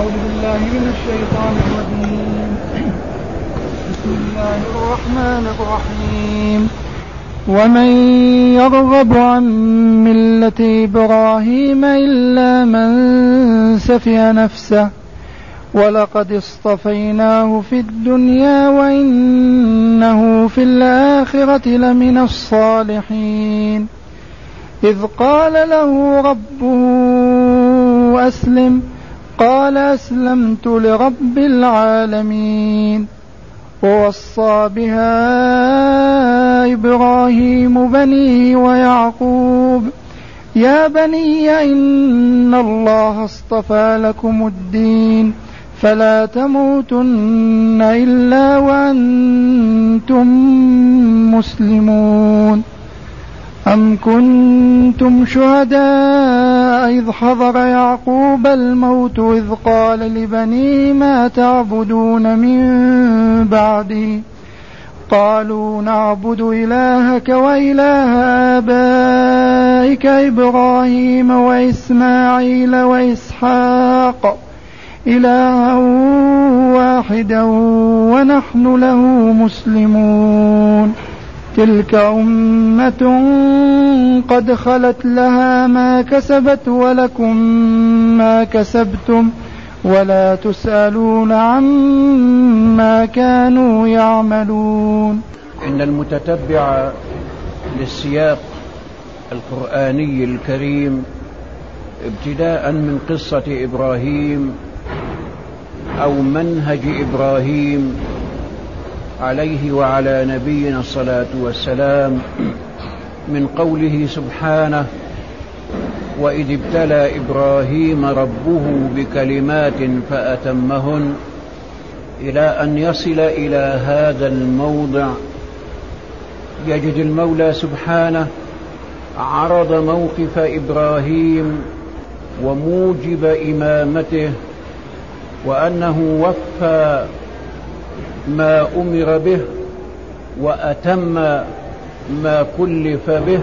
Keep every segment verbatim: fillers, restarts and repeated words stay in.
أعوذ بالله من الشيطان الرجيم. بسم الله الرحمن الرحيم. ومن يرغب عن ملة إبراهيم إلا من سفه نفسه ولقد اصطفيناه في الدنيا وإنه في الآخرة لمن الصالحين. إذ قال له ربه أسلم قال أسلمت لرب العالمين. ووصى بها إبراهيم بنيه ويعقوب يا بني إن الله اصطفى لكم الدين فلا تموتن إلا وأنتم مسلمون. أم كنتم شهداء إذ حضر يعقوب الموت إذ قال لبنيه ما تعبدون من بعدي قالوا نعبد إلهك وإله آبائك إبراهيم وإسماعيل وإسحاق إلها واحدا ونحن له مسلمون. تلك أمة قد خلت لها ما كسبت ولكم ما كسبتم ولا تسألون عما كانوا يعملون. إن المتتبع للسياق القرآني الكريم ابتداء من قصة إبراهيم أو منهج إبراهيم عليه وعلى نبينا الصلاة والسلام من قوله سبحانه وإذ ابتلى إبراهيم ربه بكلمات فأتمهن إلى أن يصل إلى هذا الموضع يجد المولى سبحانه عرض موقف إبراهيم وموجب إمامته وأنه وفى ما أمر به وأتم ما كلف به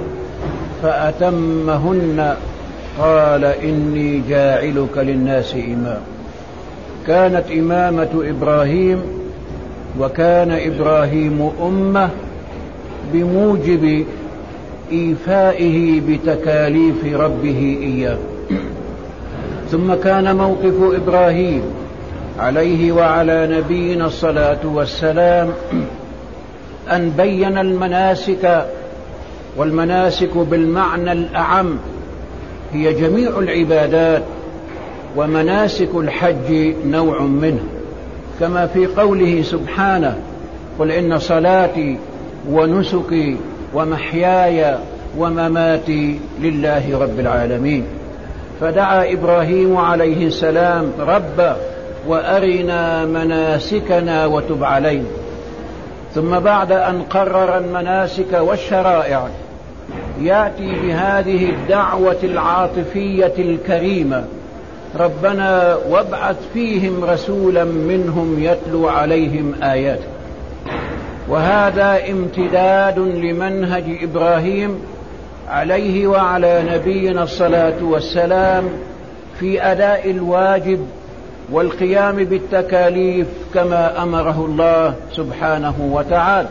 فأتمهن قال إني جاعلك للناس إمام. كانت إمامة إبراهيم وكان إبراهيم أمة بموجب إيفائه بتكاليف ربه إياه. ثم كان موقف إبراهيم عليه وعلى نبينا الصلاة والسلام أن بين المناسك، والمناسك بالمعنى الأعم هي جميع العبادات، ومناسك الحج نوع منه، كما في قوله سبحانه قل إن صلاتي ونسكي ومحياي ومماتي لله رب العالمين. فدعا إبراهيم عليه السلام رب وأرنا مناسكنا وتب علينا. ثم بعد أن قرر المناسك والشرائع يأتي بهذه الدعوة العاطفية الكريمة ربنا وابعث فيهم رسولا منهم يتلو عليهم آياتك. وهذا امتداد لمنهج إبراهيم عليه وعلى نبينا الصلاة والسلام في أداء الواجب والقيام بالتكاليف كما أمره الله سبحانه وتعالى.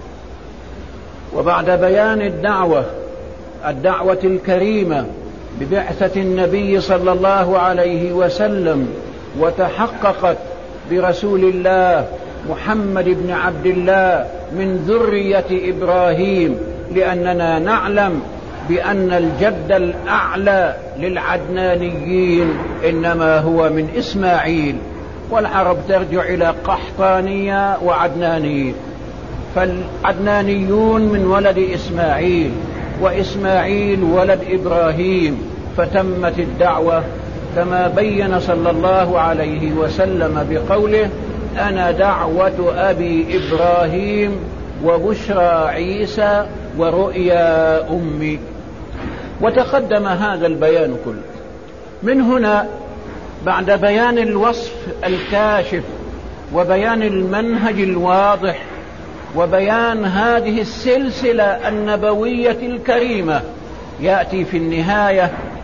وبعد بيان الدعوة الدعوة الكريمة ببعثة النبي صلى الله عليه وسلم وتحققت برسول الله محمد بن عبد الله من ذرية إبراهيم، لأننا نعلم بأن الجد الأعلى للعدنانيين إنما هو من إسماعيل، والعرب ترجع إلى قحطانية وعدنانيين، فالعدنانيون من ولد إسماعيل وإسماعيل ولد إبراهيم. فتمت الدعوة كما بين صلى الله عليه وسلم بقوله أنا دعوة أبي إبراهيم وبشرى عيسى ورؤيا أمي. وتقدم هذا البيان كله. من هنا بعد بيان الوصف الكاشف وبيان المنهج الواضح وبيان هذه السلسلة النبوية الكريمة يأتي في النهاية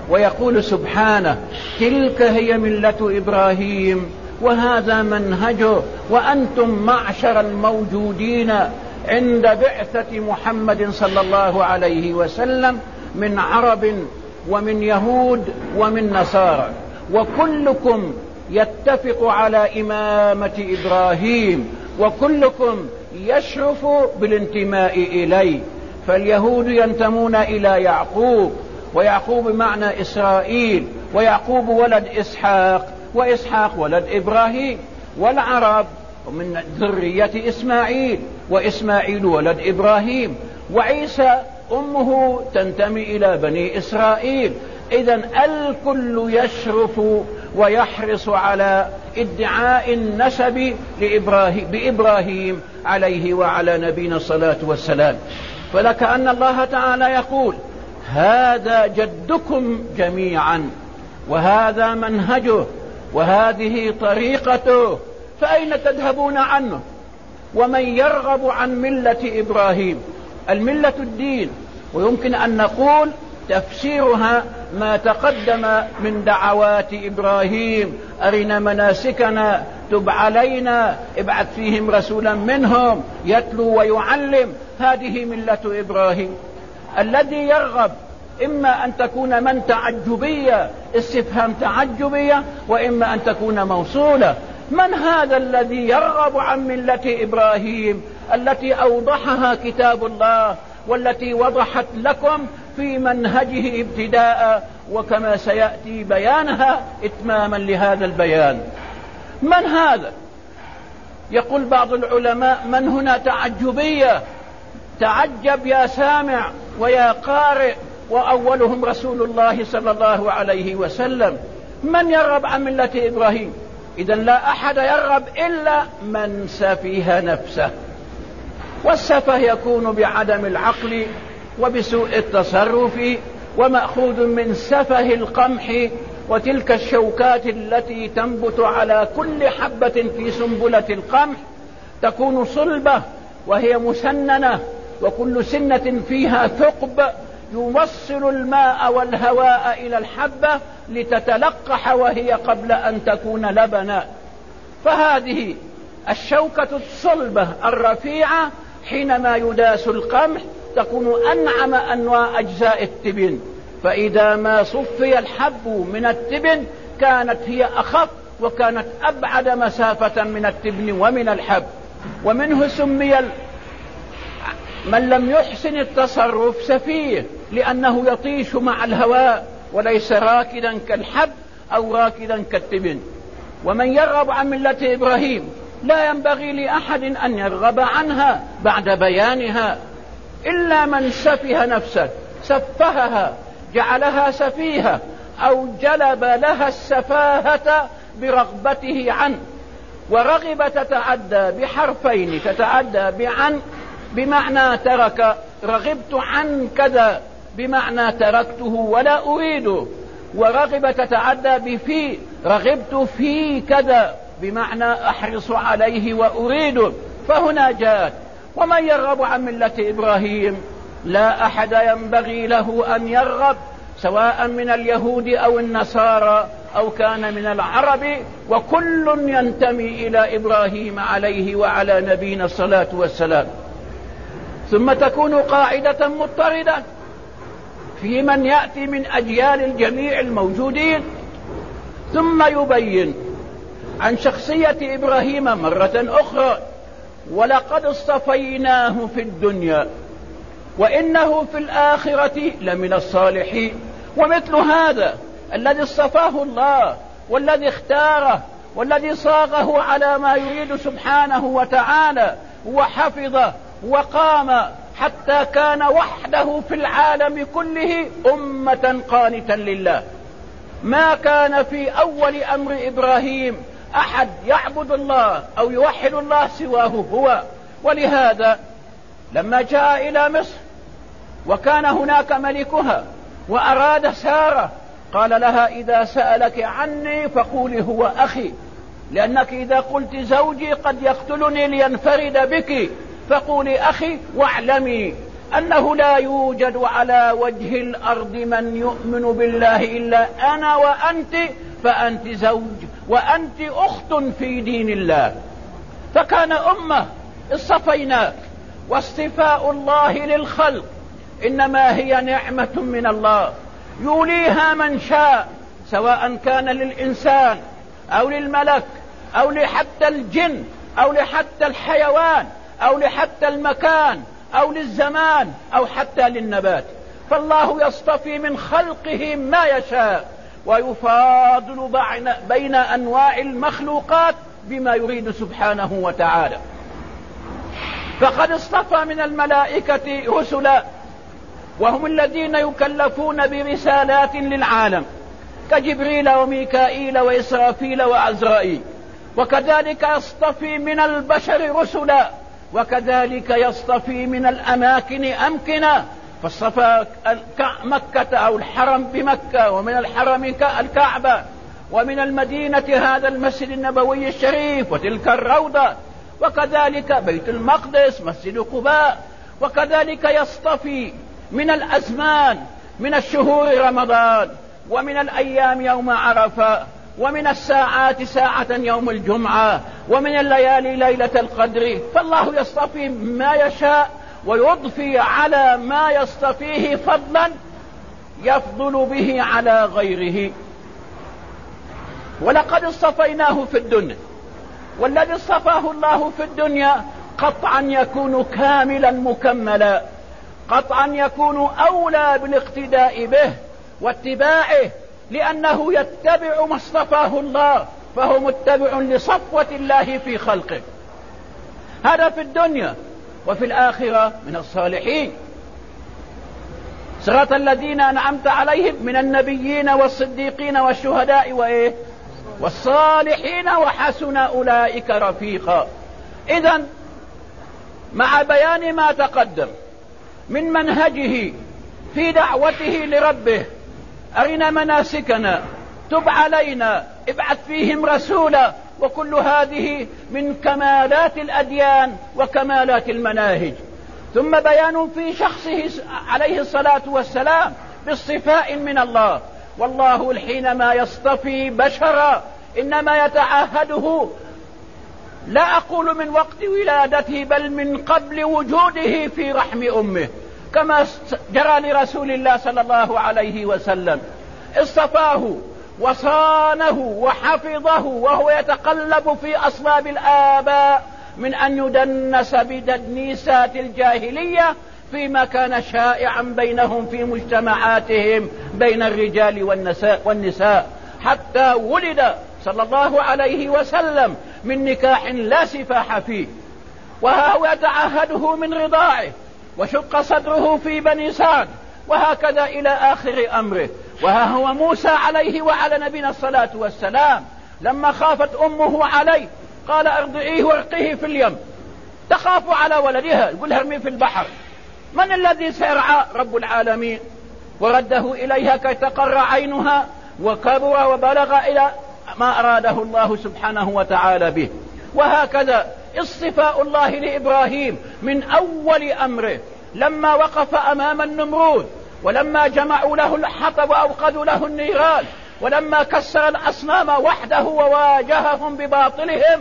ويقول سبحانه: تلك هي ملة إبراهيم وهذا منهجه، وأنتم معشر الموجودين عند بعثة محمد صلى الله عليه وسلم من عرب ومن يهود ومن نصارى، وكلكم يتفق على إمامة إبراهيم، وكلكم يشرف بالانتماء إليه. فاليهود ينتمون إلى يعقوب، ويعقوب بمعنى إسرائيل، ويعقوب ولد إسحاق، وإسحاق ولد إبراهيم. والعرب من ذرية إسماعيل، وإسماعيل ولد إبراهيم، وعيسى أمه تنتمي إلى بني إسرائيل. إذن الكل يشرف ويحرص على ادعاء النسب لإبراهيم بإبراهيم عليه وعلى نبينا الصلاة والسلام. فلكأن الله تعالى يقول: هذا جدكم جميعا، وهذا منهجه، وهذه طريقته، فأين تذهبون عنه؟ ومن يرغب عن ملة إبراهيم، الملة الدين، ويمكن أن نقول تفسيرها ما تقدم من دعوات إبراهيم: أرنا مناسكنا، تب علينا، ابعث فيهم رسولا منهم يتلو ويعلم. هذه ملة إبراهيم. الذي يرغب إما أن تكون من تعجبية، استفهام تعجبية، وإما أن تكون موصولة. من هذا الذي يرغب عن ملة إبراهيم التي أوضحها كتاب الله، والتي وضحت لكم في منهجه ابتداء، وكما سيأتي بيانها إتماما لهذا البيان؟ من هذا؟ يقول بعض العلماء: من هنا تعجبية، تعجب يا سامع ويا قارئ، وأولهم رسول الله صلى الله عليه وسلم. من يرغب عن ملة إبراهيم؟ إذن لا أحد يرغب إلا من سفه نفسه، والسفه يكون بعدم العقل وبسوء التصرف، ومأخوذ من سفه القمح، وتلك الشوكات التي تنبت على كل حبة في سنبلة القمح تكون صلبة وهي مسننة، وكل سنة فيها ثقب يوصل الماء والهواء إلى الحبة لتتلقح وهي قبل أن تكون لبنا. فهذه الشوكة الصلبة الرفيعة حينما يداس القمح تكون أنعم أنواع أجزاء التبن، فإذا ما صفي الحب من التبن كانت هي أخف، وكانت أبعد مسافة من التبن ومن الحب. ومنه سمي من لم يحسن التصرف سفيه، لأنه يطيش مع الهواء وليس راكدا كالحب أو راكدا كالتبن. ومن يرغب عن ملة إبراهيم لا ينبغي لأحد أن يرغب عنها بعد بيانها إلا من سفه نفسه، سفهها، جعلها سفيهة، أو جلب لها السفاهة برغبته عنه. ورغب تتعدى بحرفين، تتعدى بعن بمعنى ترك، رغبت عن كذا بمعنى تركته ولا أريده. ورغب تتعدى بفي، رغبت في كذا بمعنى أحرص عليه وأريده. فهنا جاءت: ومن يرغب عن ملة إبراهيم، لا أحد ينبغي له أن يرغب، سواء من اليهود أو النصارى أو كان من العرب، وكل ينتمي إلى إبراهيم عليه وعلى نبينا الصلاة والسلام. ثم تكون قاعدة مضطردة في من يأتي من أجيال الجميع الموجودين، ثم يبين عن شخصية إبراهيم مرة أخرى: ولقد اصطفيناه في الدنيا وإنه في الآخرة لمن الصالحين. ومثل هذا الذي اصطفاه الله، والذي اختاره، والذي صاغه على ما يريد سبحانه وتعالى، وحفظه وقام حتى كان وحده في العالم كله أمة قانتا لله. ما كان في أول أمر إبراهيم أحد يعبد الله أو يوحد الله سواه هو. ولهذا لما جاء إلى مصر وكان هناك ملكها وأراد سارة، قال لها: إذا سألك عني فقولي هو أخي، لأنك إذا قلت زوجي قد يقتلني لينفرد بك، فقولي أخي واعلمي أنه لا يوجد على وجه الأرض من يؤمن بالله إلا أنا وأنت، فأنت زوج وأنت أخت في دين الله. فكان أمة اصطفيناك، واصطفاء الله للخلق إنما هي نعمة من الله يوليها من شاء، سواء كان للإنسان أو للملك أو لحتى الجن أو لحتى الحيوان أو لحتى المكان أو للزمان أو حتى للنبات. فالله يصطفي من خلقه ما يشاء، ويفاضل بين أنواع المخلوقات بما يريد سبحانه وتعالى. فقد اصطفى من الملائكة رسلا، وهم الذين يكلفون برسالات للعالم كجبريل وميكائيل وإسرافيل وعزرائيل. وكذلك يصطفي من البشر رسلا، وكذلك يصطفي من الأماكن أمكنة، فاصطفى مكة أو الحرم بمكة، ومن الحرم الكعبة، ومن المدينة هذا المسجد النبوي الشريف وتلك الروضة، وكذلك بيت المقدس مسجد قباء. وكذلك يصطفي من الأزمان، من الشهور رمضان، ومن الأيام يوم عرفة، ومن الساعات ساعة يوم الجمعة، ومن الليالي ليلة القدر. فالله يصطفي ما يشاء ويضفي على ما يصطفيه فضلا يفضل به على غيره. ولقد اصطفيناه في الدنيا، والذي اصطفاه الله في الدنيا قطعا يكون كاملا مكملا، قطعا يكون أولى بالاقتداء به واتباعه، لأنه يتبع ما اصطفاه الله، فهو متبع لصفوة الله في خلقه. هذا في الدنيا. وفي الآخرة من الصالحين، صراط الذين أنعمت عليهم من النبيين والصديقين والشهداء وإيه والصالحين وحسن أولئك رفيقا. إذن مع بيان ما تقدم من منهجه في دعوته لربه، أرنا مناسكنا، تب علينا، ابعث فيهم رسولا، وكل هذه من كمالات الأديان وكمالات المناهج. ثم بيان في شخصه عليه الصلاة والسلام باصطفاء من الله. والله حينما يصطفي بشرا إنما يتعاهده، لا أقول من وقت ولادته، بل من قبل وجوده في رحم أمه، كما جرى لرسول الله صلى الله عليه وسلم. اصطفاه وصانه وحفظه وهو يتقلب في أصلاب الآباء من أن يدنس بدنيسات الجاهلية فيما كان شائعا بينهم في مجتمعاتهم بين الرجال والنساء، حتى ولد صلى الله عليه وسلم من نكاح لا سفاح فيه. وها هو يتعهده من رضاعه، وشق صدره في بني سعد، وهكذا إلى آخر أمره. وها هو موسى عليه وعلى نبينا الصلاة والسلام لما خافت أمه عليه قال أرضعيه وارقيه في اليم، تخاف على ولدها، يقول ارميه في البحر. من الذي سيرعى؟ رب العالمين. ورده إليها كي تقر عينها، وكبر وبلغ إلى ما أراده الله سبحانه وتعالى به. وهكذا اصطفاء الله لإبراهيم من أول أمره لما وقف أمام النمرود، ولما جمعوا له الحطب وأوقدوا له النيران، ولما كسر الأصنام وحده وواجههم بباطلهم،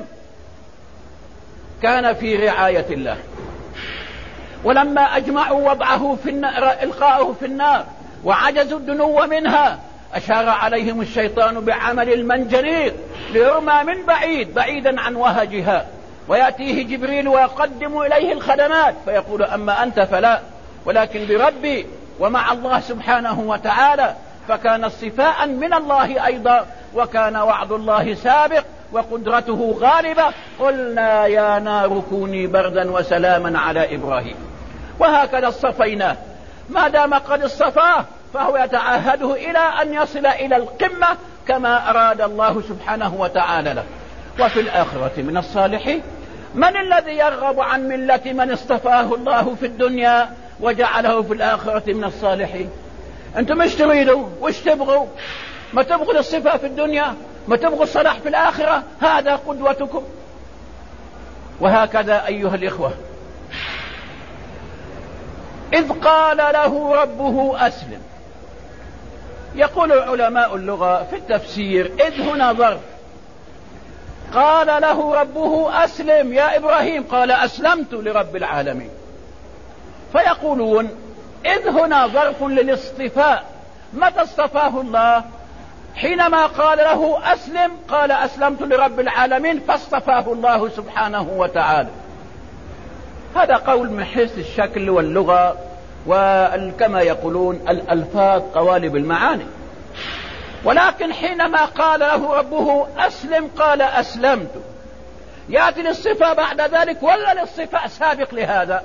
كان في رعاية الله. ولما أجمعوا وضعه في النار، إلقاءه في النار، وعجزوا الدنو منها، أشار عليهم الشيطان بعمل المنجنيق ليرمى من بعيد بعيدا عن وهجها، ويأتيه جبريل ويقدم إليه الخدمات فيقول أما أنت فلا، ولكن بربي ومع الله سبحانه وتعالى. فكان اصطفاء من الله أيضا، وكان وعد الله سابق وقدرته غالبة. قلنا يا نار كوني بردا وسلاما على إبراهيم. وهكذا اصطفيناه، ما دام قد اصطفاه فهو يتعاهده إلى أن يصل إلى القمة كما أراد الله سبحانه وتعالى له. وفي الآخرة من الصالحين. من الذي يرغب عن ملة من اصطفاه الله في الدنيا وجعله في الآخرة من الصالحين؟ أنتم مش تريدوا؟ وش تبغوا؟ ما تبغوا الصفة في الدنيا؟ ما تبغوا الصلاح في الآخرة؟ هذا قدوتكم. وهكذا أيها الإخوة، إذ قال له ربه أسلم. يقول علماء اللغة في التفسير إذ هنا ظرف، قال له ربه أسلم يا إبراهيم، قال أسلمت لرب العالمين. فيقولون إذ هنا ظرف للاصطفاء. متى اصطفاه الله؟ حينما قال له أسلم قال أسلمت لرب العالمين، فاصطفاه الله سبحانه وتعالى. هذا قول من حيث الشكل واللغة، وكما يقولون الألفاظ قوالب المعاني. ولكن حينما قال له ربه أسلم قال أسلمت، يأتي الاصطفاء بعد ذلك ولا الاصطفاء سابق لهذا؟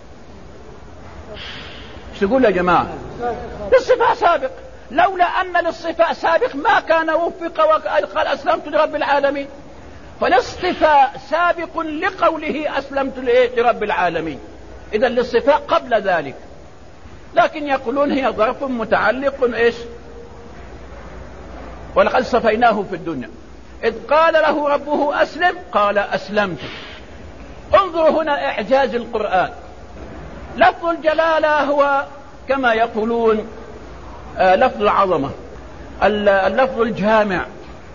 ايش تقول يا جماعة؟ الاصطفاء سابق. لولا أن الاصطفاء سابق ما كان وفق وقال أسلمت لرب العالمين. فالاصطفاء سابق لقوله أسلمت لرب العالمين، إذا الاصطفاء قبل ذلك. لكن يقولون هي ظرف متعلق إيش؟ ولقد اصطفيناه في الدنيا. إذ قال له ربه أسلم قال أسلمت. انظروا هنا إعجاز القرآن. لفظ الجلالة هو كما يقولون آه لفظ العظمة، اللفظ الجامع.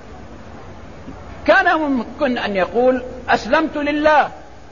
كان ممكن أن يقول أسلمت لله،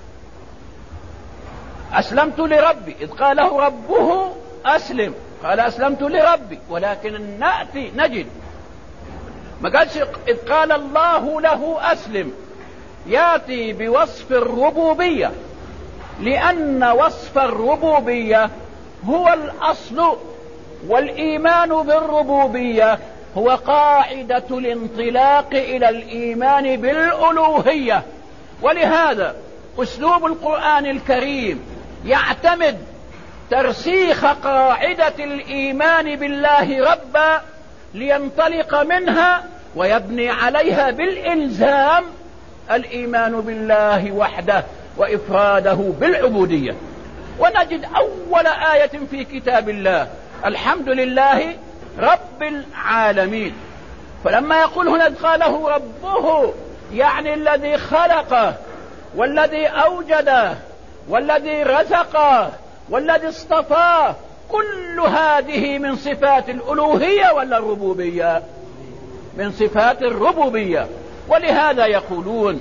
أسلمت لربي. إذ قال له ربه أسلم قال أسلمت لربي. ولكن نأتي نجد ما قالش إذ قال الله له أسلم، يأتي بوصف الربوبية، لأن وصف الربوبية هو الأصل، والإيمان بالربوبية هو قاعدة الانطلاق إلى الإيمان بالألوهية. ولهذا أسلوب القرآن الكريم يعتمد ترسيخ قاعدة الإيمان بالله ربا لينطلق منها ويبني عليها بالإلزام الإيمان بالله وحده وإفراده بالعبودية. ونجد أول آية في كتاب الله الحمد لله رب العالمين. فلما يقول هنا قاله ربه يعني الذي خلقه والذي أوجده والذي رزقه والذي اصطفاه، كل هذه من صفات الألوهية ولا الربوبية؟ من صفات الربوبية. ولهذا يقولون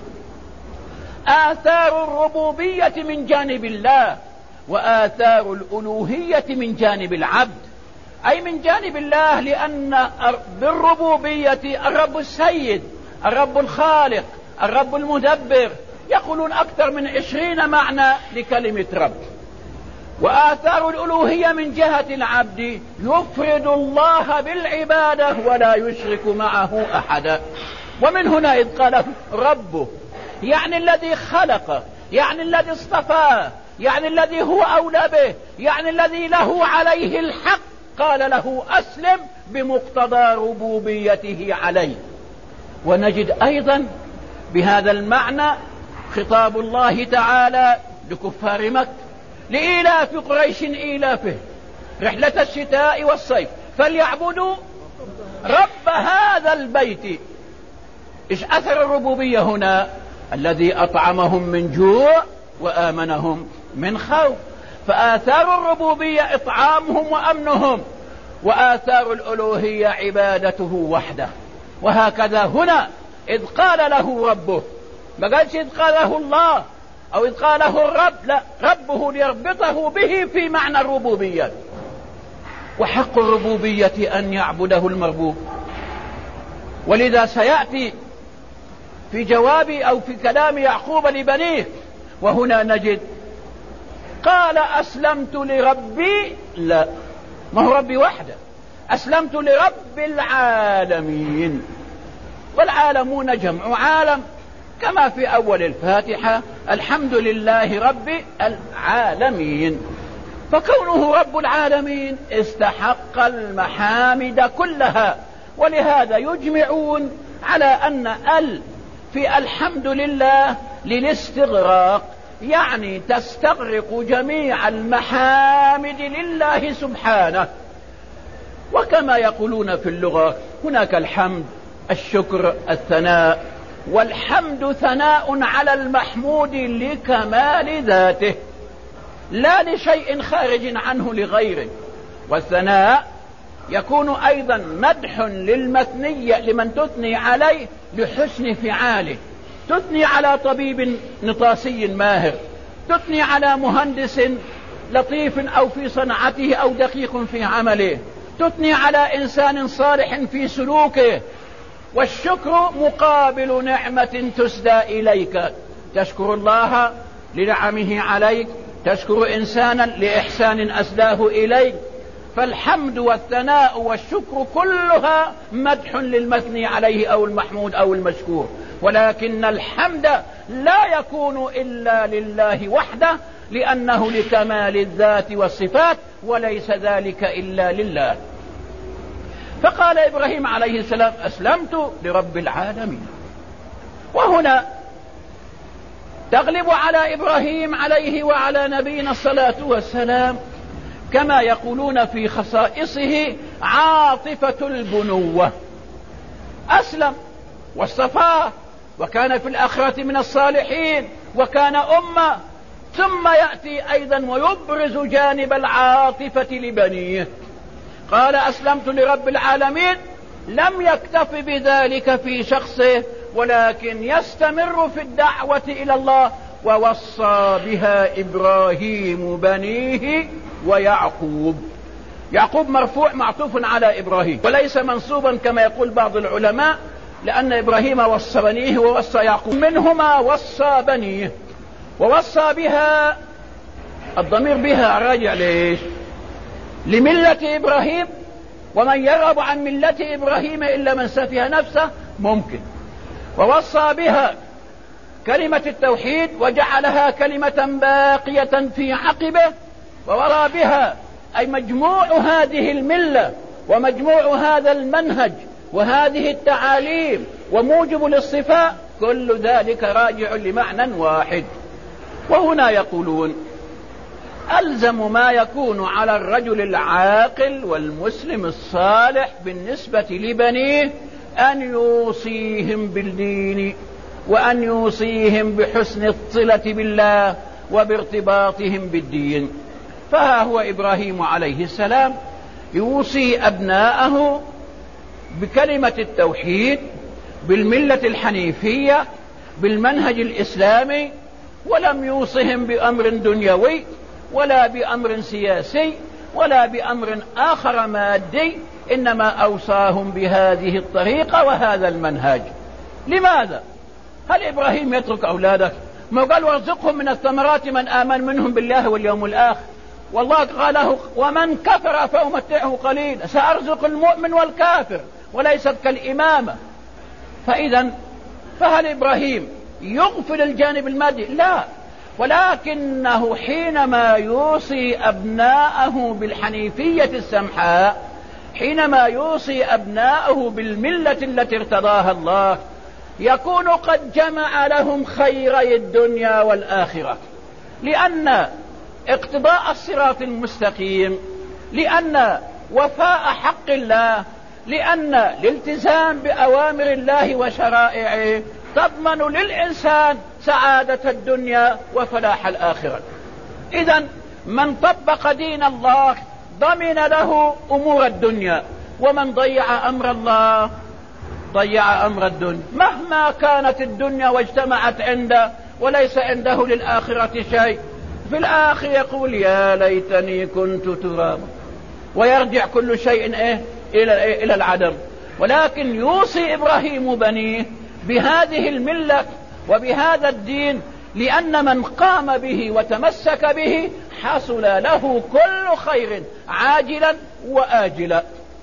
آثار الربوبية من جانب الله وآثار الألوهية من جانب العبد، أي من جانب الله، لأن بالربوبية الرب السيد، الرب الخالق، الرب المدبر. يقولون أكثر من عشرين معنى لكلمة رب. وآثار الألوهية من جهة العبد يفرد الله بالعبادة ولا يشرك معه أحدا. ومن هنا إذ قال ربه يعني الذي خلقه، يعني الذي اصطفاه، يعني الذي هو أولى به، يعني الذي له عليه الحق، قال له أسلم بمقتضى ربوبيته عليه. ونجد أيضا بهذا المعنى خطاب الله تعالى لكفار مكة لإيلاف قريش إيلافه رحلة الشتاء والصيف فليعبدوا رب هذا البيت. إيش أثر الربوبية هنا؟ الذي أطعمهم من جوع وآمنهم من خوف. فآثار الربوبية إطعامهم وأمنهم، وآثار الألوهية عبادته وحده. وهكذا هنا إذ قال له ربه، ما قالش إذ قاله الله أو إذ قاله الرب، لا، ربه ليربطه به في معنى الربوبية. وحق الربوبية أن يعبده المربوب. ولذا سيأتي في جواب أو في كلام يعقوب لبنيه، وهنا نجد قال أسلمت لربي، لا، ما هو ربي وحده، أسلمت لرب العالمين. والعالمون جمع عالم، كما في أول الفاتحة الحمد لله رب العالمين. فكونه رب العالمين استحق المحامد كلها. ولهذا يجمعون على أن ال في الحمد لله للاستغراق، يعني تستغرق جميع المحامد لله سبحانه. وكما يقولون في اللغة هناك الحمد، الشكر، الثناء. والحمد ثناء على المحمود لكمال ذاته. لا لشيء خارج عنه لغيره. والثناء يكون أيضا مدح للمثني لمن تثني عليه لحسن فعاله. تثني على طبيب نطاسي ماهر، تثني على مهندس لطيف أو في صنعته أو دقيق في عمله، تثني على إنسان صالح في سلوكه. والشكر مقابل نعمة تسدى إليك، تشكر الله لنعمه عليك، تشكر إنسانا لإحسان أسداه إليك. فالحمد والثناء والشكر كلها مدح للمثني عليه أو المحمود أو المشكور، ولكن الحمد لا يكون إلا لله وحده، لأنه لكمال الذات والصفات، وليس ذلك إلا لله. فقال إبراهيم عليه السلام: أسلمت لرب العالمين. وهنا تغلب على إبراهيم عليه وعلى نبينا الصلاة والسلام كما يقولون في خصائصه عاطفة البنوة. أسلم واصطفاه وكان في الآخرة من الصالحين وكان أمة، ثم يأتي أيضا ويبرز جانب العاطفة لبنيه. قال: أسلمت لرب العالمين، لم يكتف بذلك في شخصه، ولكن يستمر في الدعوة إلى الله. ووصى بها إبراهيم بنيه ويعقوب. يعقوب مرفوع معطوف على إبراهيم وليس منصوبا كما يقول بعض العلماء، لأن إبراهيم وصى بنيه ووصى يعقوب، منهما وصى بنيه. ووصى بها، الضمير بها راجع ليش؟ لملة إبراهيم، ومن يرغب عن ملة إبراهيم إلا من سفه نفسه ممكن. ووصى بها كلمة التوحيد وجعلها كلمة باقية في عقبه. وورى بها أي مجموع هذه الملة ومجموع هذا المنهج وهذه التعاليم وموجب للصفاء، كل ذلك راجع لمعنى واحد. وهنا يقولون: ألزم ما يكون على الرجل العاقل والمسلم الصالح بالنسبة لبنيه أن يوصيهم بالدين، وأن يوصيهم بحسن الصلة بالله وبارتباطهم بالدين. فها هو إبراهيم عليه السلام يوصي أبناءه بكلمة التوحيد، بالملة الحنيفية، بالمنهج الإسلامي، ولم يوصهم بأمر دنيوي ولا بأمر سياسي ولا بأمر آخر مادي، إنما أوصاهم بهذه الطريقة وهذا المنهج. لماذا؟ هل إبراهيم يترك أولادك؟ ما قال: وارزقهم من الثمرات من آمن منهم بالله واليوم الآخر. والله قال له: ومن كفر فأمتعه قليلا. سأرزق المؤمن والكافر، وليست كالإمامة. فإذا فهل إبراهيم يغفل الجانب المادي؟ لا، ولكنه حينما يوصي أبناءه بالحنيفية السمحاء، حينما يوصي أبناءه بالملة التي ارتضاها الله، يكون قد جمع لهم خيري الدنيا والآخرة. لأن اقتضاء الصراط المستقيم، لأن وفاء حق الله، لأن الالتزام بأوامر الله وشرائعه تضمن للإنسان سعادة الدنيا وفلاح الآخرة. إذن من طبق دين الله ضمن له أمور الدنيا، ومن ضيع أمر الله ضيع أمر الدنيا، مهما كانت الدنيا واجتمعت عنده وليس عنده للآخرة شيء. في الآخر يقول: يا ليتني كنت ترابا، ويرجع كل شيء إيه؟ إلى إلى العدم. ولكن يوصي إبراهيم بنيه بهذه الملة وبهذا الدين، لأن من قام به وتمسك به حصل له كل خير عاجلا وآجلا.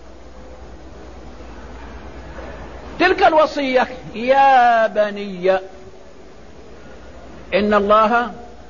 تلك الوصية: يا بني إن الله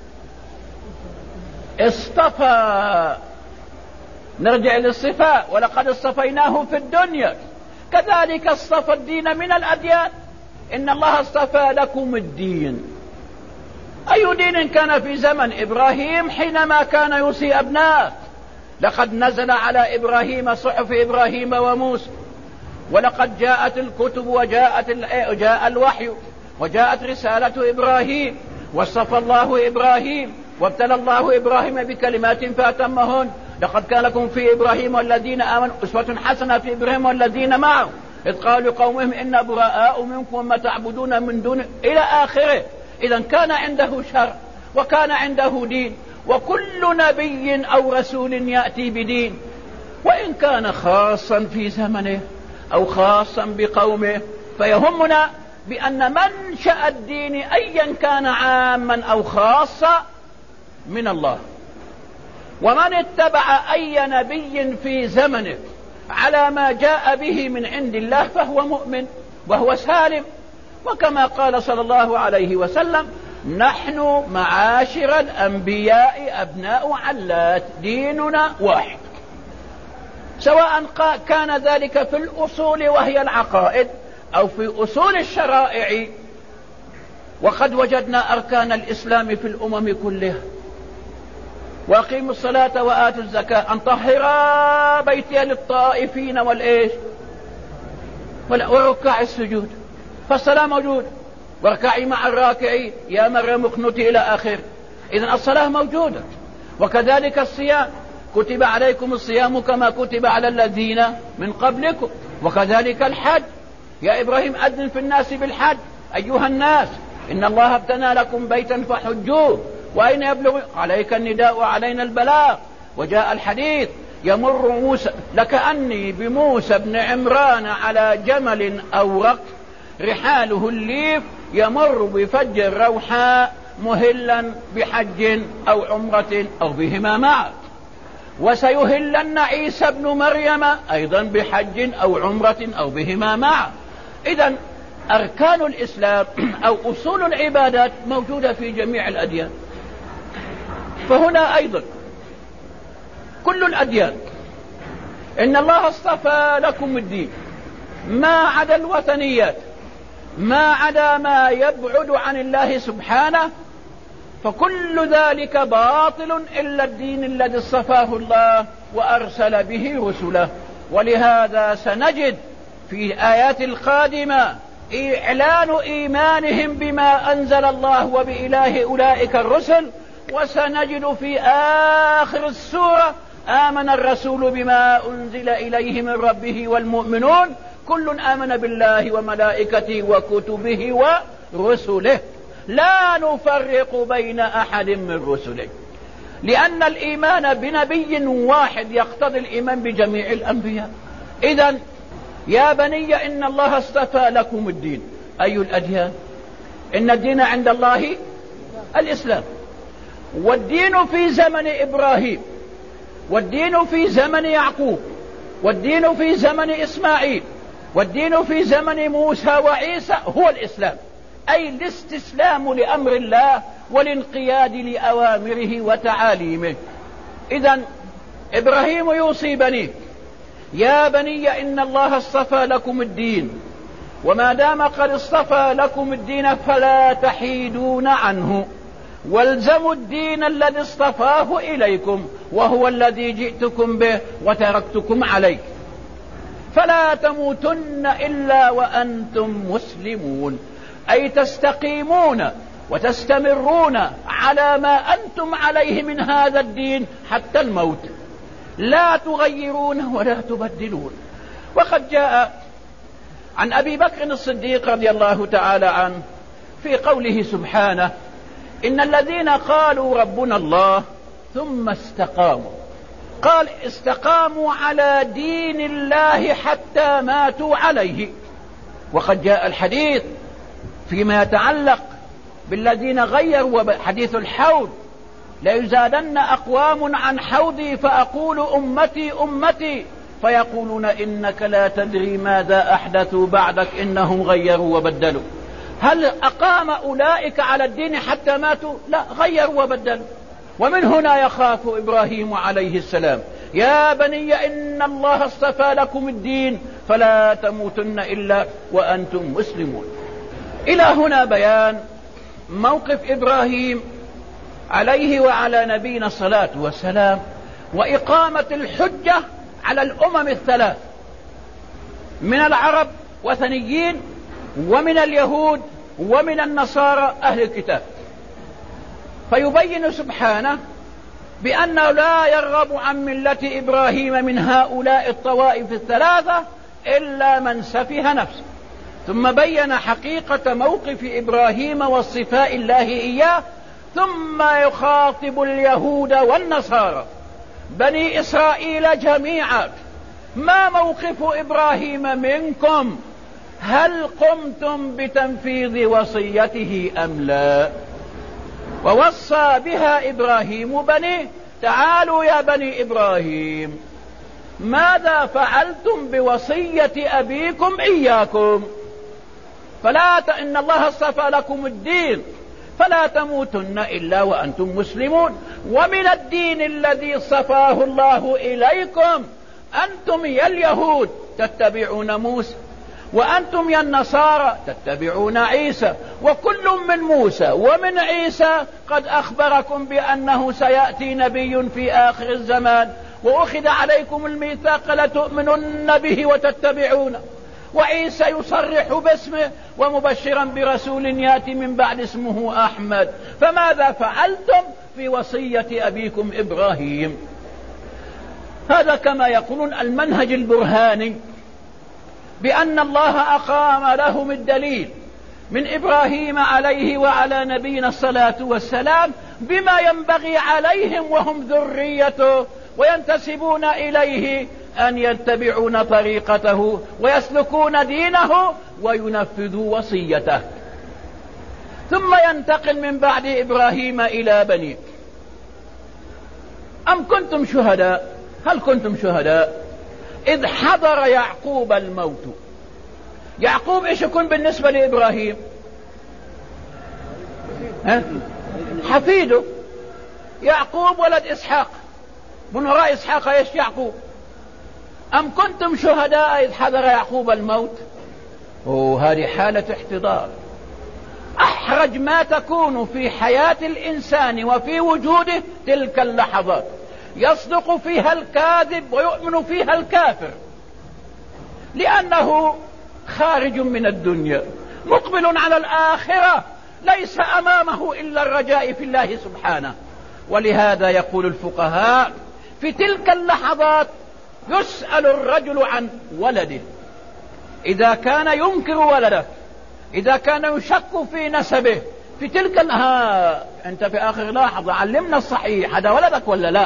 اصطفى، نرجع للصفاء، ولقد اصطفيناه في الدنيا، كذلك اصطفى الدين من الأديان. إن الله اصطفى لكم الدين. أي دين كان في زمن إبراهيم حينما كان يوصي أبناءه؟ لقد نزل على إبراهيم صحف إبراهيم وموسى، ولقد جاءت الكتب وجاءت جاء الوحي وجاءت رسالة إبراهيم، واصطفى الله إبراهيم وابتلى الله إبراهيم بكلمات فأتمهن. لقد كان لكم في إبراهيم والذين آمنوا أسوة حسنة في إبراهيم والذين معه إذ قالوا لقومهم إنا براء منكم وما تعبدون من دون إلى آخره. إذا كان عنده شرع وكان عنده دين، وكل نبي أو رسول يأتي بدين، وإن كان خاصا في زمنه أو خاصا بقومه، فيهمنا بأن منشأ الدين أيا كان عاما أو خاصا من الله. ومن اتبع أي نبي في زمنه على ما جاء به من عند الله فهو مؤمن وهو سالم. وكما قال صلى الله عليه وسلم: نحن معاشر الأنبياء أبناء علات، ديننا واحد، سواء كان ذلك في الأصول وهي العقائد أو في أصول الشرائع. وقد وجدنا أركان الإسلام في الأمم كلها: وأقيموا الصلاة وآتوا الزكاة، أن طهرا بيتي للطائفين والإيش وركع السجود، فالصلاة موجودة، واركعي مع الراكعين يا مريم اقنتي إلى آخر. إذن الصلاة موجودة. وكذلك الصيام: كتب عليكم الصيام كما كتب على الذين من قبلكم. وكذلك الحج: يا إبراهيم أذن في الناس بالحج أيها الناس إن الله ابتنى لكم بيتا فحجوه وأين يبلغ عليك النداء وعلينا البلاغ. وجاء الحديث: يمر موسى لكأني بموسى بن عمران على جمل أورق رحاله الليف يمر بفج الروحاء مهلا بحج أو عمرة أو بهما معا. وسيهلن عيسى بن مريم أيضا بحج أو عمرة أو بهما معا. إذن أركان الإسلام أو أصول العبادات موجودة في جميع الأديان. فهنا أيضا كل الأديان إن الله اصطفى لكم الدين ما عدا الوثنيات، ما عدا ما يبعد عن الله سبحانه، فكل ذلك باطل إلا الدين الذي اصطفاه الله وأرسل به رسله. ولهذا سنجد في الآيات القادمة إعلان إيمانهم بما أنزل الله وبإله أولئك الرسل. وسنجد في آخر السورة: آمن الرسول بما أنزل إليه من ربه والمؤمنون كل آمن بالله وملائكته وكتبه ورسله لا نفرق بين أحد من رسله. لأن الإيمان بنبي واحد يقتضي الإيمان بجميع الأنبياء. إذن يا بني إن الله اصطفى لكم الدين. أي الأديان؟ إن الدين عند الله الإسلام. والدين في زمن إبراهيم، والدين في زمن يعقوب، والدين في زمن إسماعيل، والدين في زمن موسى وعيسى هو الإسلام، أي الاستسلام لأمر الله والانقياد لأوامره وتعاليمه. إذن إبراهيم يوصي بنيه: يا بني إن الله اصطفى لكم الدين، وما دام قد اصطفى لكم الدين فلا تحيدون عنه، والزموا الدين الذي اصطفاه إليكم وهو الذي جئتكم به وتركتكم عليه، فلا تموتن إلا وأنتم مسلمون، أي تستقيمون وتستمرون على ما أنتم عليه من هذا الدين حتى الموت، لا تغيرون ولا تبدلون. وقد جاء عن أبي بكر الصديق رضي الله تعالى عنه في قوله سبحانه: إن الذين قالوا ربنا الله ثم استقاموا، قال استقاموا على دين الله حتى ماتوا عليه. وقد جاء الحديث فيما يتعلق بالذين غيروا حديث الحوض: ليزادن أقوام عن حوضي فأقول أمتي أمتي فيقولون إنك لا تدري ماذا أحدثوا بعدك إنهم غيروا وبدلوا. هل أقام أولئك على الدين حتى ماتوا؟ لا، غيروا وبدلوا. ومن هنا يخاف إبراهيم عليه السلام: يا بني إن الله اصطفى لكم الدين فلا تموتن إلا وأنتم مسلمون. إلى هنا بيان موقف إبراهيم عليه وعلى نبينا الصلاة والسلام، وإقامة الحجة على الأمم الثلاث من العرب وثنيين، ومن اليهود، ومن النصارى أهل الكتاب. فيبين سبحانه بأنه لا يرغب عن ملة إبراهيم من هؤلاء الطوائف الثلاثة إلا من سفه نفسه، ثم بين حقيقة موقف إبراهيم واصطفاء الله إياه، ثم يخاطب اليهود والنصارى بني إسرائيل جميعا: ما موقف إبراهيم منكم؟ هل قمتم بتنفيذ وصيته أم لا؟ ووصى بها إبراهيم بنيه: تعالوا يا بني إبراهيم، ماذا فعلتم بوصية أبيكم إياكم؟ فلا ت... إن الله اصطفى لكم الدين فلا تموتن إلا وأنتم مسلمون، ومن الدين الذي اصطفاه الله إليكم أنتم يا اليهود تتبعون موسى، وأنتم يا النصارى تتبعون عيسى، وكل من موسى ومن عيسى قد أخبركم بأنه سيأتي نبي في آخر الزمان، وأخذ عليكم الميثاق لتؤمنن به وتتبعونه، وعيسى يصرح باسمه ومبشرا برسول يأتي من بعد اسمه أحمد، فماذا فعلتم في وصية أبيكم إبراهيم؟ هذا كما يقولون المنهج البرهاني بأن الله أقام لهم الدليل من إبراهيم عليه وعلى نبينا الصلاة والسلام بما ينبغي عليهم وهم ذريته وينتسبون إليه أن يتبعون طريقته ويسلكون دينه وينفذوا وصيته. ثم ينتقل من بعد إبراهيم إلى بنيه: أم كنتم شهداء هل كنتم شهداء إذ حضر يعقوب الموت؟ يعقوب إيش يكون بالنسبة لإبراهيم؟ ها؟ حفيده. يعقوب ولد إسحاق، من وراء إسحاق إيش؟ يعقوب. أم كنتم شهداء إذ حضر يعقوب الموت؟ وهذه حالة احتضار. أحرج ما تكون في حياة الإنسان وفي وجوده تلك اللحظات، يصدق فيها الكاذب ويؤمن فيها الكافر، لأنه خارج من الدنيا مقبل على الآخرة، ليس أمامه إلا الرجاء في الله سبحانه. ولهذا يقول الفقهاء: في تلك اللحظات يسأل الرجل عن ولده، إذا كان ينكر ولده، إذا كان يشك في نسبه، في تلك ها أنت في آخر لحظة علمنا الصحيح، هذا ولدك ولا لا؟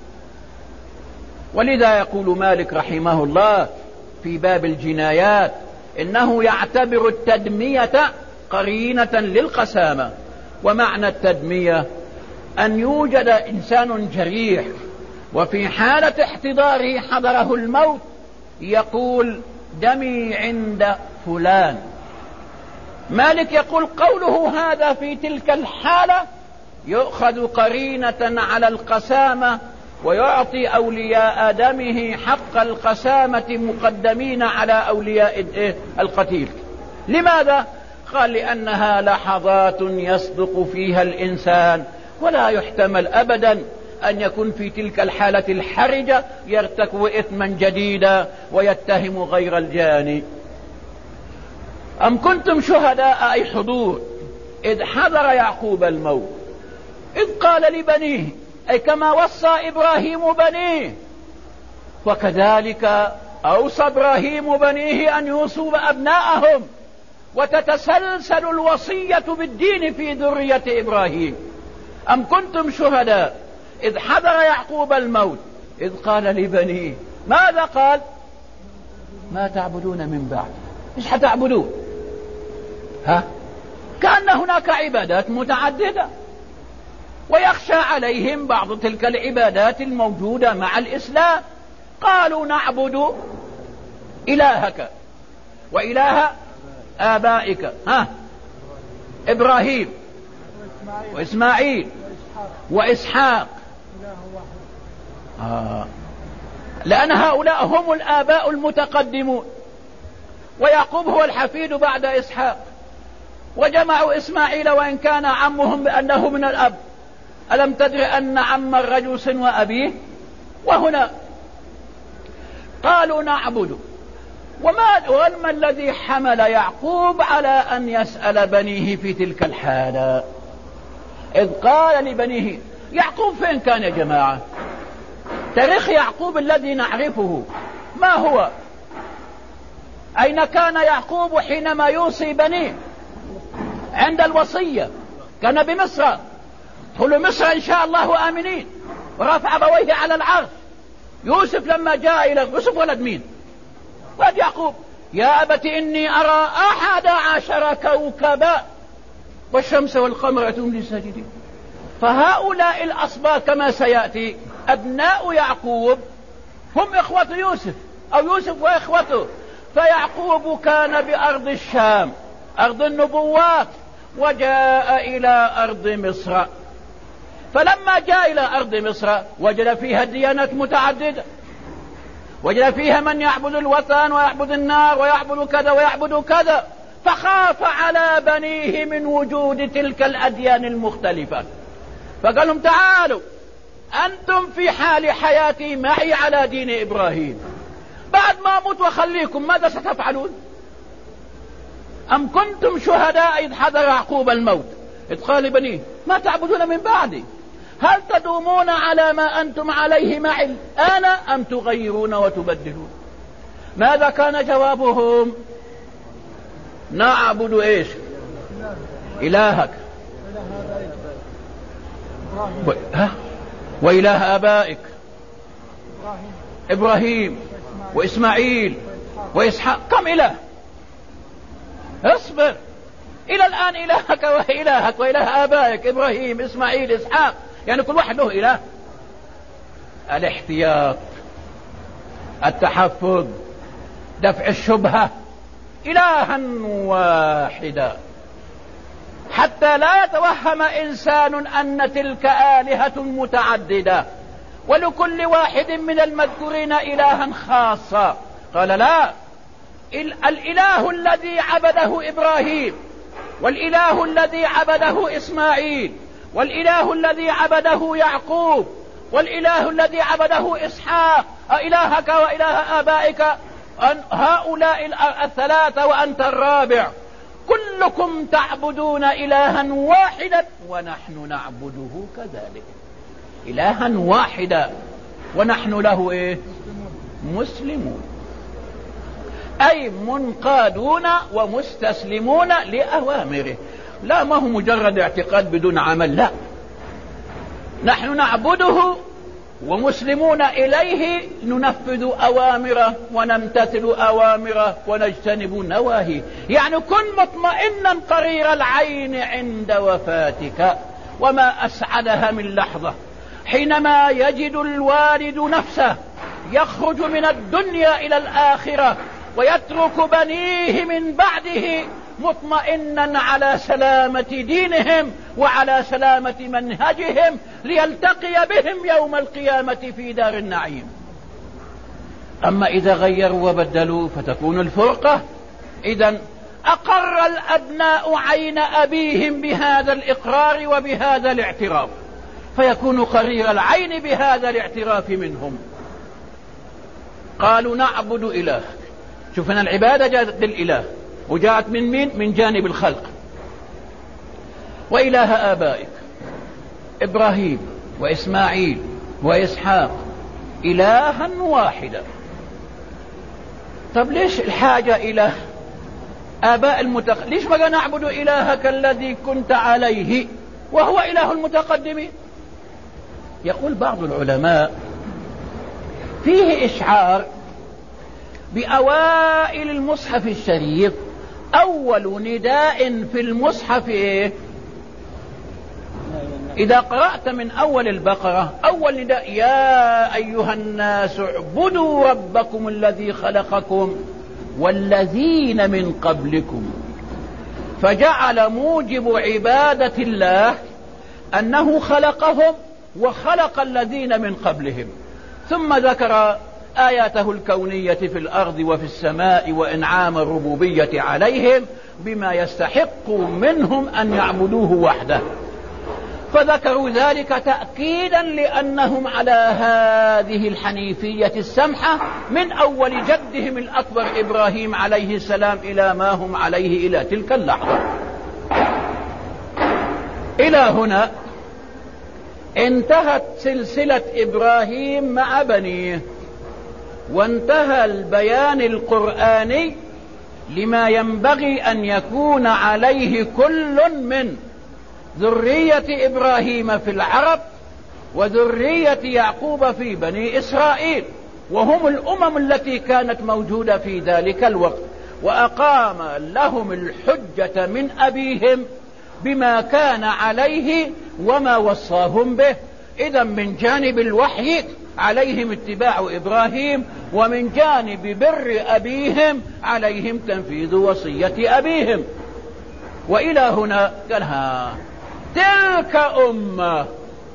ولذا يقول مالك رحمه الله في باب الجنايات إنه يعتبر التدمية قرينة للقسامة. ومعنى التدمية أن يوجد إنسان جريح وفي حالة احتضاره حضره الموت يقول: دمي عند فلان. مالك يقول قوله هذا في تلك الحالة يؤخذ قرينة على القسامة، ويعطي أولياء دمه حق القسامة مقدمين على أولياء القتيل. لماذا؟ قال: لأنها لحظات يصدق فيها الإنسان، ولا يحتمل أبدا أن يكون في تلك الحالة الحرجة يرتكب إثما جديدا ويتهم غير الجاني. أم كنتم شهداء أي حضور إذ حضر يعقوب الموت إذ قال لبنيه، أي كما وصى إبراهيم بنيه، وكذلك أوصى إبراهيم بنيه أن يوصوا أبناءهم، وتتسلسل الوصية بالدين في ذرية إبراهيم. أم كنتم شهداء إذ حضر يعقوب الموت إذ قال لبنيه، ماذا قال؟ ما تعبدون من بعد. إيش حتعبدون؟ ها؟ كأن هناك عبادات متعددة، ويخشى عليهم بعض تلك العبادات الموجودة مع الإسلام. قالوا: نعبد إلهك وإله آبائك، ها؟ إبراهيم وإسماعيل وإسحاق. آه. لأن هؤلاء هم الآباء المتقدمون، ويعقوب هو الحفيد بعد إسحاق، وجمعوا إسماعيل وإن كان عمهم بأنه من الأب. ألم تدر أن عم الرجل سن أبيه؟ وهنا قالوا: نعبد. وما وما الذي حمل يعقوب على أن يسأل بنيه في تلك الحالة؟ إذ قال لبنيه. يعقوب فين كان يا جماعة؟ تاريخ يعقوب الذي نعرفه ما هو؟ أين كان يعقوب حينما يوصي بنيه عند الوصية؟ كان بمصر. ادخلوا مصر إن شاء الله آمنين، ورفع أبويه على العرش. يوسف لما جاء إلى يوسف ولد مين؟ ولد يعقوب. يا أبت إني أرى أحد عشر كوكبا والشمس والقمر أتون لي ساجدين. فهؤلاء الأصباط كما سيأتي أبناء يعقوب هم إخوة يوسف أو يوسف وإخوته. فيعقوب كان بأرض الشام أرض النبوات، وجاء إلى أرض مصر. فلما جاء إلى أرض مصر وجد فيها ديانات متعددة، وجد فيها من يعبد الوثن ويعبد النار ويعبد كذا ويعبد كذا، فخاف على بنيه من وجود تلك الأديان المختلفة. فقال لهم تعالوا أنتم في حال حياتي معي على دين إبراهيم، بعد ما أموت وخليكم ماذا ستفعلون؟ أم كنتم شهداء إذ حضر يعقوب الموت إذ قال لبنيه ما تعبدون من بعدي؟ هل تدومون على ما أنتم عليه معي أنا أم تغيرون وتبدلون؟ ماذا كان جوابهم؟ نعبد إيش؟ إلهك و... ها؟ وإله آبائك إبراهيم وإسماعيل وإسحاق. كم إله؟ اصبر، إلى الآن إلهك وإلهك وإله آبائك إبراهيم إسماعيل إسحاق، يعني كل واحد له إله. الاحتياط، التحفظ، دفع الشبهة، إلها واحدا، حتى لا يتوهم إنسان أن تلك آلهة متعددة ولكل واحد من المذكورين إلها خاصا. قال لا، الإله الذي عبده إبراهيم والإله الذي عبده إسماعيل والإله الذي عبده يعقوب والإله الذي عبده إسحاق إلهك وإله آبائك هؤلاء الثلاثة وأنت الرابع، كلكم تعبدون إلها واحدا ونحن نعبده كذلك. إلها واحدا ونحن له إيه؟ مسلمون، أي منقادون ومستسلمون لأوامره. لا ما هو مجرد اعتقاد بدون عمل، لا، نحن نعبده ومسلمون إليه، ننفذ أوامره ونمتثل أوامره ونجتنب نواهيه. يعني كن مطمئنا قرير العين عند وفاتك. وما أسعدها من لحظة حينما يجد الوالد نفسه يخرج من الدنيا إلى الآخرة ويترك بنيه من بعده مطمئنا على سلامة دينهم وعلى سلامة منهجهم ليلتقي بهم يوم القيامة في دار النعيم. أما إذا غيروا وبدلوا فتكون الفرقة. إذن أقر الأبناء عين أبيهم بهذا الإقرار وبهذا الاعتراف، فيكون قرير العين بهذا الاعتراف منهم. قالوا نعبد إله. شوفنا العبادة جاءت للإله وجاءت من مين؟ من جانب الخلق. وإله آبائك إبراهيم وإسماعيل وإسحاق إلها واحدا. طب ليش الحاجة إلى آباء المتق... ليش بقى نعبد إلهك الذي كنت عليه وهو إله المتقدمين؟ يقول بعض العلماء فيه إشعار بأوائل المصحف الشريف. أول نداء في المصحف إيه؟ إذا قرأت من أول البقرة أول نداء يا أيها الناس اعبدوا ربكم الذي خلقكم والذين من قبلكم، فجعل موجب عبادة الله أنه خلقهم وخلق الذين من قبلهم، ثم ذكر آياته الكونية في الأرض وفي السماء وإنعام الربوبية عليهم بما يستحق منهم أن يعبدوه وحده. فذكروا ذلك تأكيدا لأنهم على هذه الحنيفية السمحة من أول جدهم الأكبر إبراهيم عليه السلام إلى ما هم عليه إلى تلك اللحظة. إلى هنا انتهت سلسلة إبراهيم مع بنيه، وانتهى البيان القرآني لما ينبغي أن يكون عليه كل من ذرية إبراهيم في العرب وذرية يعقوب في بني إسرائيل، وهم الأمم التي كانت موجودة في ذلك الوقت، وأقام لهم الحجة من أبيهم بما كان عليه وما وصاهم به. إذا من جانب الوحي عليهم اتباع إبراهيم، ومن جانب بر أبيهم عليهم تنفيذ وصية أبيهم. وإلى هنا قالها تلك أمة،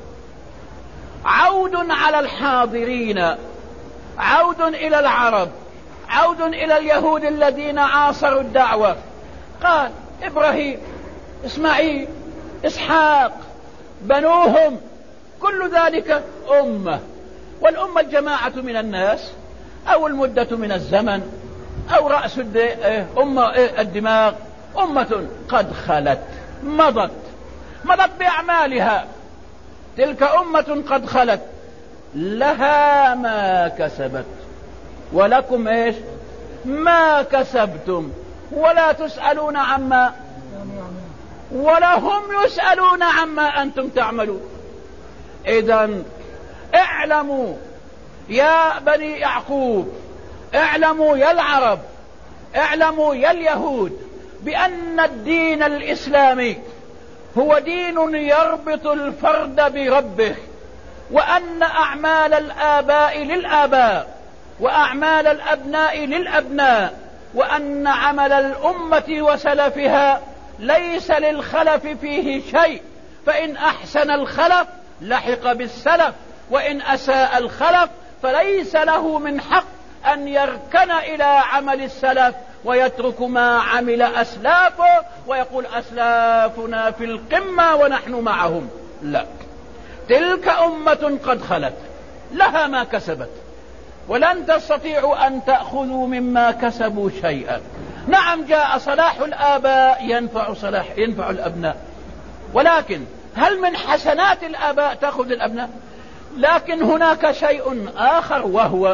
عود على الحاضرين، عود إلى العرب، عود إلى اليهود الذين عاصروا الدعوة. قال إبراهيم، إسماعيل، إسحاق، بنوهم، كل ذلك أمة. والأمة الجماعة من الناس، أو المدة من الزمن، أو رأس أمة الدماغ. أمة قد خلت، مضت مضت بأعمالها. تلك أمة قد خلت، لها ما كسبت ولكم إيش ما كسبتم، ولا تسألون عما ولا هم يسألون عما أنتم تعملون. إذن اعلموا يا بني يعقوب، اعلموا يا العرب، اعلموا يا اليهود، بأن الدين الإسلامي هو دين يربط الفرد بربه، وأن أعمال الآباء للآباء، وأعمال الأبناء للأبناء، وأن عمل الأمة وسلفها ليس للخلف فيه شيء، فإن أحسن الخلف لحق بالسلف، وإن أساء الخلف فليس له من حق أن يركن إلى عمل السلف ويترك ما عمل أسلافه ويقول أسلافنا في القمة ونحن معهم. لا، تلك أمة قد خلت، لها ما كسبت، ولن تستطيعوا أن تأخذوا مما كسبوا شيئا. نعم، جاء صلاح الآباء ينفع صلاح ينفع الأبناء، ولكن هل من حسنات الآباء تأخذ الأبناء؟ لكن هناك شيء آخر، وهو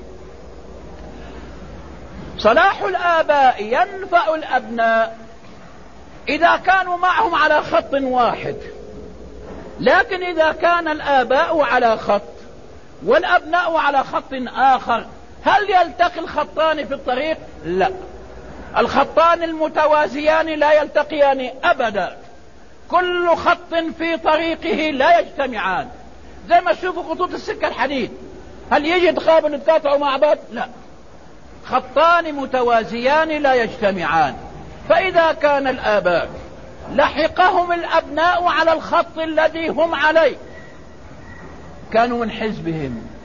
صلاح الآباء ينفع الأبناء إذا كانوا معهم على خط واحد، لكن إذا كان الآباء على خط والأبناء على خط آخر، هل يلتقي الخطان في الطريق؟ لا، الخطان المتوازيان لا يلتقيان أبدا، كل خط في طريقه لا يجتمعان. زي ما تشوفوا خطوط السكة الحديد، هل يجي يتقابلوا يتقاطعوا مع بعض؟ لا، خطان متوازيان لا يجتمعان. فإذا كان الآباء لحقهم الأبناء على الخط الذي هم عليه، كانوا من حزبهم